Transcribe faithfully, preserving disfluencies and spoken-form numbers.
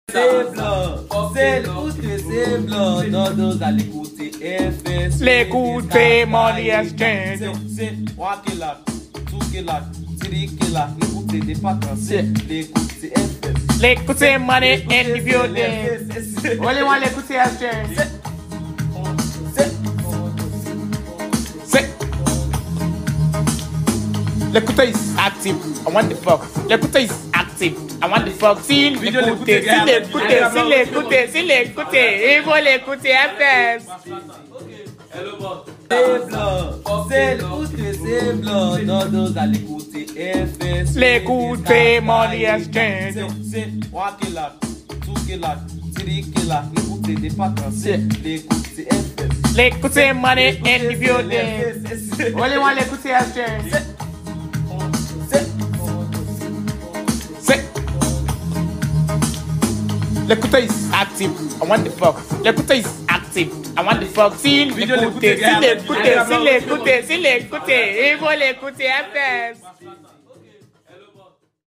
C'est blanc, c'est l'écouter, c'est blanc, non, nous allons l'écouter F S. L'écouter, money exchange. C'est trois qui là, tout qui là, three qui là, l'écouter des vacances, l'écouter F S. L'écouter, money in the building. Only one l'écouter exchange. C'est. L'écouter is active. I want the fuck. L'écouter is active. I want the fuck. Si l'écouter, si l'écouter, si l'écouter, si l'écouter. Il faut l'écouter F S. C'est blanc, c'est l'écouter, c'est blanc, non, nous allons l'écouter F S. L'écouter, money exchange. C'est trois qui là, tout qui là, three qui là, l'écouter des vacances, l'écouter F S. L'écouter, money in the building. Only one l'écouter exchange. C'est. L'écouter is active. I want the fuck. L'écouter is active. I want the fuck. Si l'écouter, si l'écouter, si l'écouter, si l'écouter. Il faut l'écouter F S.